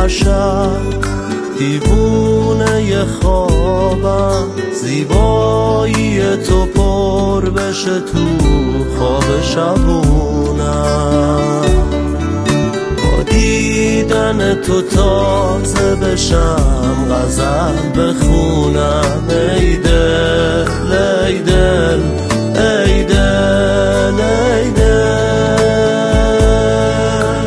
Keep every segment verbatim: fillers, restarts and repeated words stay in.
هر شب دیوونه خوابم، زیبایی تو پر بشه تو خواب شبونم. با دیدن تو تازه بشم، غزل بخونم. ای دل ای دل ای دل ای دل،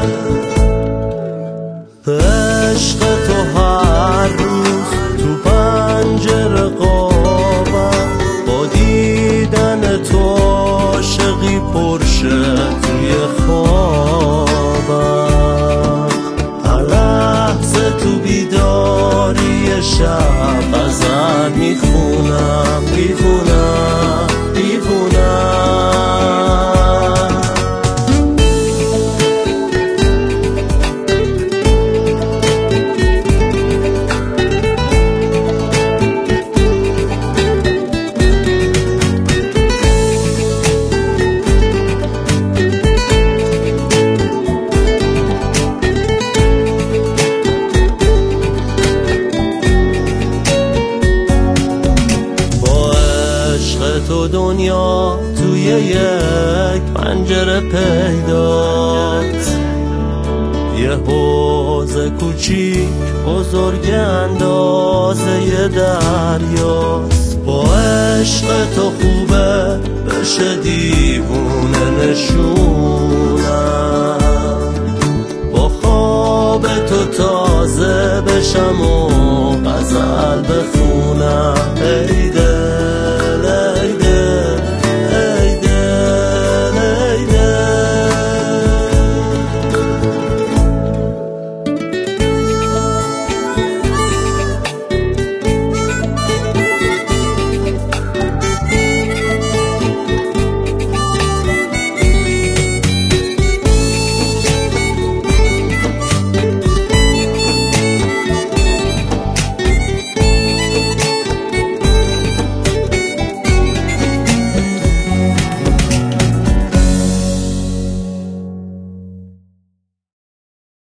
به عشق تو هر روز تو پنجره قابم، با دیدن تو عاشقی پرشه توی خوابم. هر لحظه تو بیداری شب غزل میخونم میخونم میخونم. تو دنیا توی یک پنجره پیداست، یه حوض کوچیک بزرگ اندازه یه دریاست. با عشق تو خوبه بشه دیوونه نشونم، با خواب تو تازه بشم و غزل بخونم.